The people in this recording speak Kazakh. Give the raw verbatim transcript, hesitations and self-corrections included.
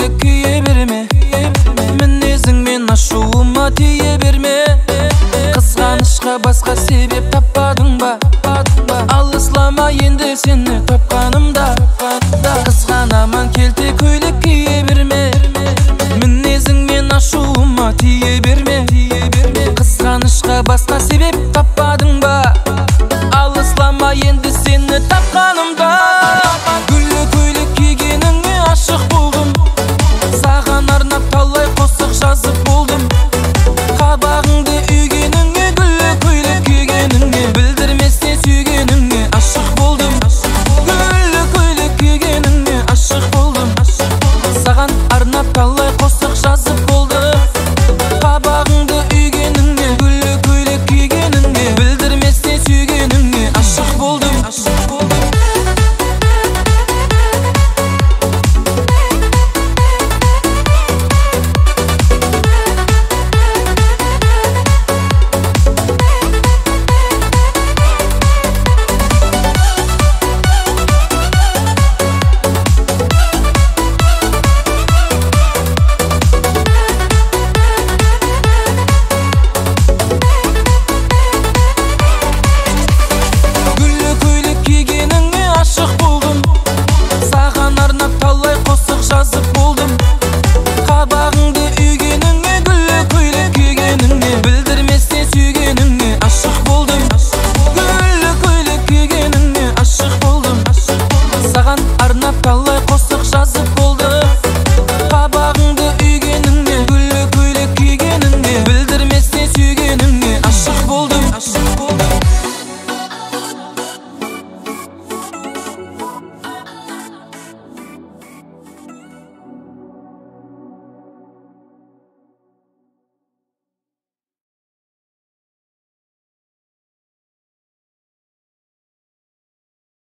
көйлек кие берме, мінезіңмен ашуыма тие берме. Қызғанышқа басқа себеп таппадың ба? Алыслама енді сені тапқанымда. Қызғанаман келте көйлек кие берме, мінезіңмен ашуыма тие берме. Қызғанышқа басқа себеп таппадың ба? Алыслама енді сені тапқанымда. Гүлі көйлек кигеніңе ашық болдым, саған арнап талай қосық жазып болдым. Қабағыңды үйгеніңе, гүлі көйлек кигеніңе, білдірместен сүйгеніңе ашық болдым. Гүлі көйлек кигеніңе ашық болдым, саған арнап талай қосық жазып болдым. Қабағыңды үйгеніңе, гүлі көйлек кигеніңе, білдірместен сүйгеніңе ашық болдым. Arnap